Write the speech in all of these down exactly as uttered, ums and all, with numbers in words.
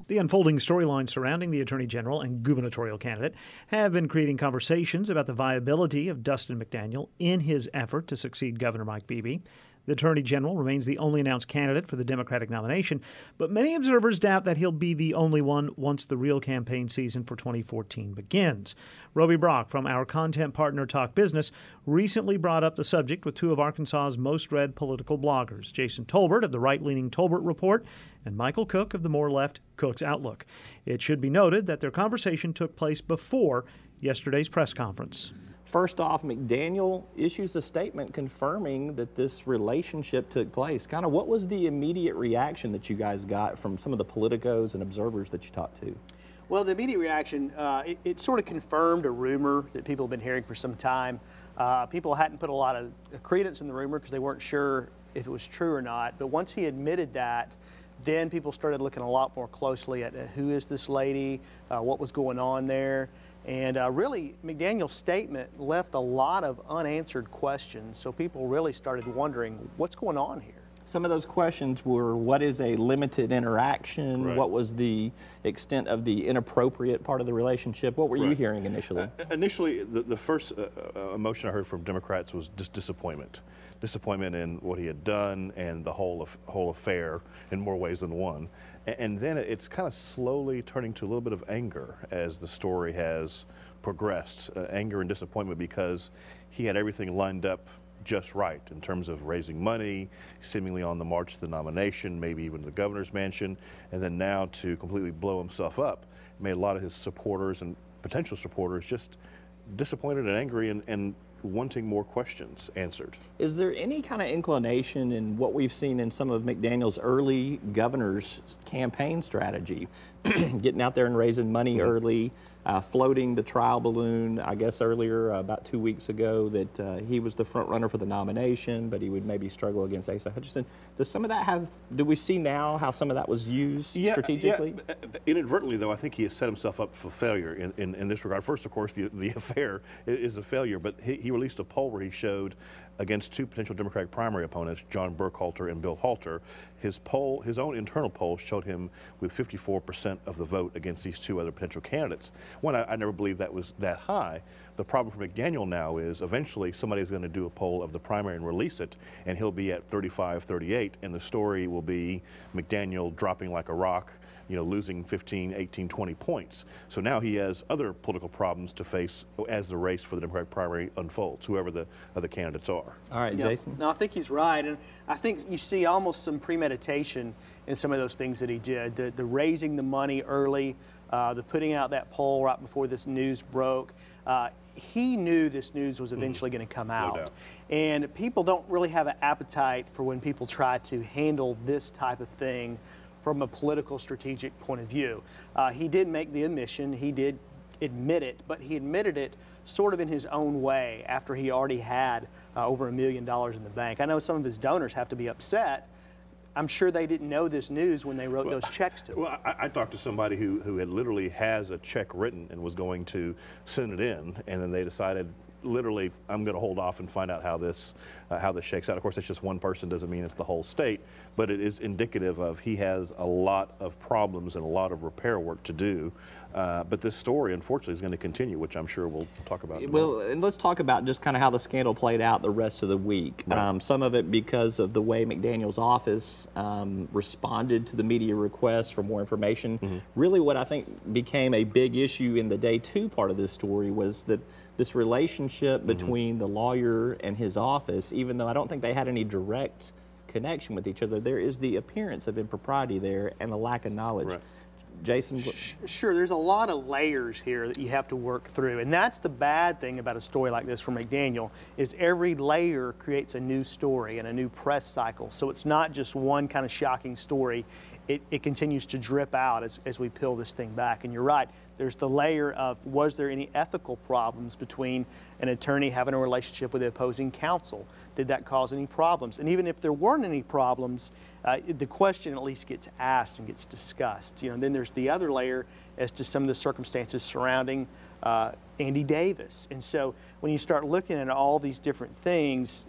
The unfolding storylines surrounding the Attorney General and gubernatorial candidate have been creating conversations about the viability of Dustin McDaniel in his effort to succeed Governor Mike Beebe. The Attorney General remains the only announced candidate for the Democratic nomination, but many observers doubt that he'll be the only one once the real campaign season for twenty fourteen begins. Roby Brock from our content partner Talk Business recently brought up the subject with two of Arkansas's most read political bloggers, Jason Tolbert of the right-leaning Tolbert Report and Michael Cook of the more left Cook's Outlook. It should be noted that their conversation took place before yesterday's press conference. First off, McDaniel issues a statement confirming that this relationship took place. Kind of what was the immediate reaction that you guys got from some of the politicos and observers that you talked to? Well, the immediate reaction, uh, it, it sort of confirmed a rumor that people have been hearing for some time. Uh, people hadn't put a lot of credence in the rumor because they weren't sure if it was true or not. But once he admitted that, then people started looking a lot more closely at uh, who is this lady, uh, what was going on there. And uh, really, McDaniel's statement left a lot of unanswered questions, so people really started wondering, what's going on here? Some of those questions were, what is a limited interaction? Right. What was the extent of the inappropriate part of the relationship? What were Right. you hearing initially? Uh, initially, the, the first uh, uh, emotion I heard from Democrats was just disappointment. Disappointment in what he had done and the whole, of, whole affair in more ways than one. And then it's kind of slowly turning to a little bit of anger as the story has progressed. Uh, anger and disappointment because he had everything lined up just right in terms of raising money, seemingly on the march to the nomination, maybe even the governor's mansion, and then now to completely blow himself up made a lot of his supporters and potential supporters just disappointed and angry and, and wanting more questions answered. Is there any kind of inclination in what we've seen in some of McDaniel's early governor's campaign strategy, getting out there and raising money mm-hmm. early, uh, floating the trial balloon, I guess earlier, uh, about two weeks ago, that uh, he was the front runner for the nomination, but he would maybe struggle against Asa Hutchinson. Does some of that have, do we see now how some of that was used yeah, strategically? Yeah. Inadvertently, though, I think he has set himself up for failure in, in, in this regard. First, of course, the, the affair is a failure, but he, he released a poll where he showed against two potential Democratic primary opponents, John Burkhalter and Bill Halter. His poll, his own internal poll, showed him with fifty-four percent of the vote against these two other potential candidates. One, I, I never believed that was that high. The problem for McDaniel now is eventually somebody's going to do a poll of the primary and release it, and he'll be at thirty-five, thirty-eight, and the story will be McDaniel dropping like a rock, you know, losing fifteen, eighteen, twenty points. So now he has other political problems to face as the race for the Democratic primary unfolds, whoever the other candidates are. All right, Yeah. Jason? No, I think he's right. And I think you see almost some premeditation in some of those things that he did. The, the raising the money early, uh, the putting out that poll right before this news broke. Uh, he knew this news was eventually mm-hmm. going to come out. No doubt. And people don't really have an appetite for when people try to handle this type of thing from a political strategic point of view. Uh, he did make the admission, he did admit it, but he admitted it sort of in his own way after he already had uh, over a million dollars in the bank. I know some of his donors have to be upset. I'm sure they didn't know this news when they wrote well, those checks to him. Well, I, I talked to somebody who, who had literally has a check written and was going to send it in, and then they decided, literally, I'm going to hold off and find out how this uh, how this shakes out. Of course, it's just one person, doesn't mean it's the whole state, but it is indicative of he has a lot of problems and a lot of repair work to do. Uh, but this story, unfortunately, is going to continue, which I'm sure we'll talk about. In a well, moment. and let's talk about just kind of how the scandal played out the rest of the week. Right. Um, some of it because of the way McDaniel's office um, responded to the media requests for more information. Mm-hmm. Really, what I think became a big issue in the day two part of this story was that this relationship mm-hmm. between the lawyer and his office, even though I don't think they had any direct connection with each other, there is the appearance of impropriety there and the lack of knowledge. Right. Jason? Sure, there's a lot of layers here that you have to work through, and that's the bad thing about a story like this from McDaniel, is every layer creates a new story and a new press cycle. So it's not just one kind of shocking story. It, it continues to drip out as, as we peel this thing back. And you're right, there's the layer of, was there any ethical problems between an attorney having a relationship with the opposing counsel? Did that cause any problems? And even if there weren't any problems, uh, the question at least gets asked and gets discussed. You know, and then there's the other layer as to some of the circumstances surrounding uh, Andy Davis. And so when you start looking at all these different things,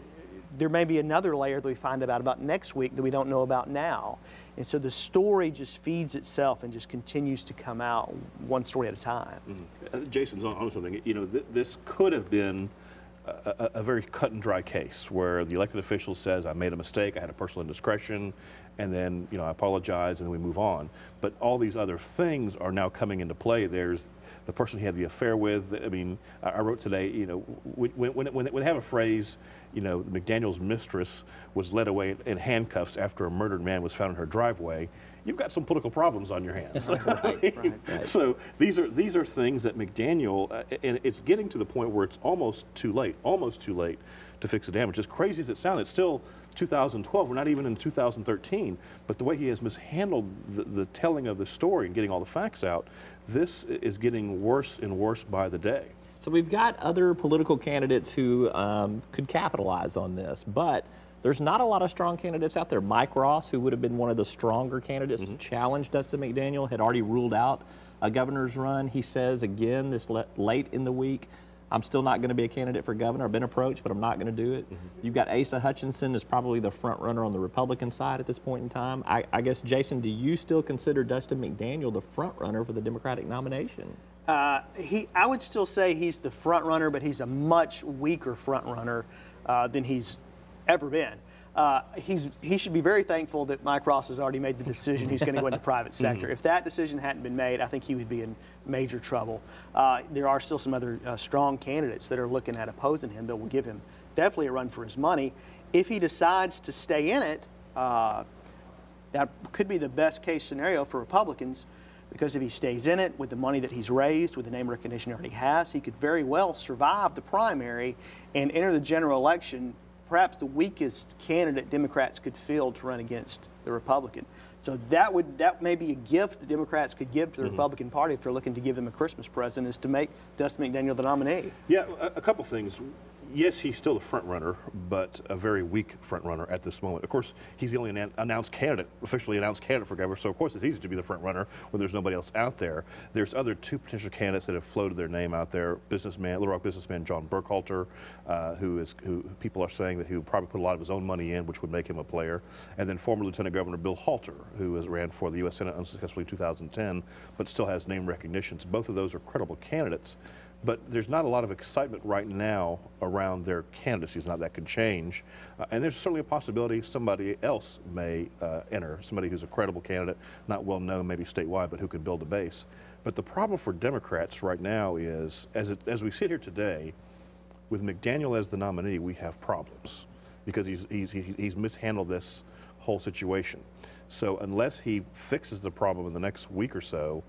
there may be another layer that we find about about next week that we don't know about now. And so the story just feeds itself and just continues to come out one story at a time. Mm-hmm. uh, Jason's on, on something. You know, th- this could have been a, a, a very cut and dry case where the elected official says, I made a mistake, I had a personal indiscretion, and then, you know, I apologize, and then we move on. But all these other things are now coming into play. There's the person he had the affair with. I mean, I, I wrote today, you know, when, when, when, when they have a phrase, you know, McDaniel's mistress was led away in handcuffs after a murdered man was found in her driveway, you've got some political problems on your hands. right, right, right. So these are these are things that McDaniel, uh, and it's getting to the point where it's almost too late, almost too late to fix the damage. As crazy as it sounds, it's still two thousand twelve. We're not even in two thousand thirteen. But the way he has mishandled the, the telling of the story and getting all the facts out, this is getting worse and worse by the day. So we've got other political candidates who um, could capitalize on this, but there's not a lot of strong candidates out there. Mike Ross, who would have been one of the stronger candidates mm-hmm. to challenge Dustin McDaniel, had already ruled out a governor's run. He says again this le- late in the week, I'm still not going to be a candidate for governor. I've been approached, but I'm not going to do it. Mm-hmm. You've got Asa Hutchinson is probably the front runner on the Republican side at this point in time. I, I guess, Jason, do you still consider Dustin McDaniel the front runner for the Democratic nomination? Uh, he, I would still say he's the front runner, but he's a much weaker front runner uh, than he's ever been. Uh, he's, he should be very thankful that Mike Ross has already made the decision he's going to go into the private sector. Mm-hmm. If that decision hadn't been made, I think he would be in major trouble. Uh, there are still some other uh, strong candidates that are looking at opposing him that will give him definitely a run for his money. If he decides to stay in it, uh, that could be the best case scenario for Republicans, because if he stays in it with the money that he's raised, with the name recognition he already has, he could very well survive the primary and enter the general election, perhaps the weakest candidate Democrats could field to run against the Republican. So that would that may be a gift the Democrats could give to the mm-hmm. Republican Party if they're looking to give them a Christmas present, is to make Dustin McDaniel the nominee. Yeah, a, a couple things. Yes, he's still the front runner, but a very weak front runner at this moment. Of course, he's the only an- announced candidate, officially announced candidate for governor, so of course it's easy to be the front runner when there's nobody else out there. There's other two potential candidates that have floated their name out there. Businessman, Little Rock businessman John Burkhalter, uh, who is who people are saying that he would probably put a lot of his own money in, which would make him a player. And then former Lieutenant Governor Bill Halter, who has ran for the U S Senate unsuccessfully in two thousand ten, but still has name recognition. So both of those are credible candidates. But there's not a lot of excitement right now around their candidacies. Now that could change. Uh, and there's certainly a possibility somebody else may uh, enter, somebody who's a credible candidate, not well known maybe statewide, but who could build a base. But the problem for Democrats right now is, as, it, as we sit here today, with McDaniel as the nominee, we have problems because he's, he's, he's, he's mishandled this whole situation. So unless he fixes the problem in the next week or so,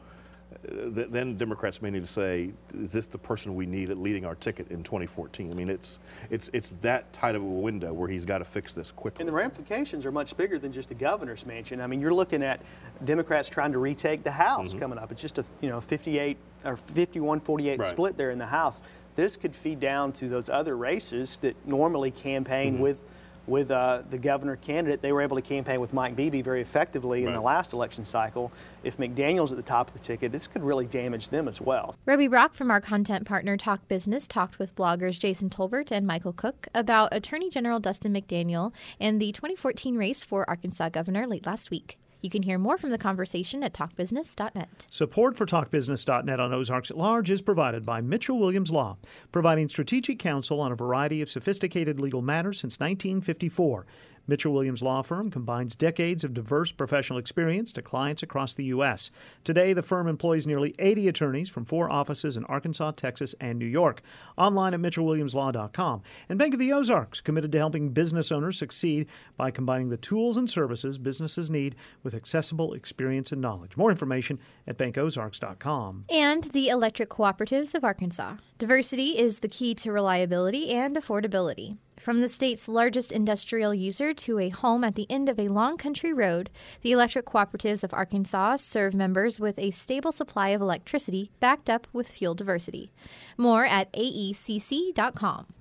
th- then Democrats may need to say, is this the person we need at leading our ticket in twenty fourteen? I mean, it's it's it's that tight of a window where he's got to fix this quickly. And the ramifications are much bigger than just the governor's mansion. I mean, you're looking at Democrats trying to retake the House mm-hmm. coming up. It's just a you know fifty-eight or fifty-one forty-eight right. split there in the House. This could feed down to those other races that normally campaign mm-hmm. with with uh, the governor candidate. They were able to campaign with Mike Beebe very effectively right. in the last election cycle. If McDaniel's at the top of the ticket, this could really damage them as well. Roby Brock from our content partner Talk Business talked with bloggers Jason Tolbert and Michael Cook about Attorney General Dustin McDaniel and the twenty fourteen race for Arkansas governor late last week. You can hear more from the conversation at talk business dot net. Support for talk business dot net on Ozarks at Large is provided by Mitchell Williams Law, providing strategic counsel on a variety of sophisticated legal matters since nineteen fifty-four. Mitchell Williams Law Firm combines decades of diverse professional experience to clients across the U S. Today, the firm employs nearly eighty attorneys from four offices in Arkansas, Texas, and New York. Online at mitchell williams law dot com. And Bank of the Ozarks, committed to helping business owners succeed by combining the tools and services businesses need with accessible experience and knowledge. More information at bank ozarks dot com. And the Electric Cooperatives of Arkansas. Diversity is the key to reliability and affordability. From the state's largest industrial user to a home at the end of a long country road, the Electric Cooperatives of Arkansas serve members with a stable supply of electricity backed up with fuel diversity. More at A E C C dot com.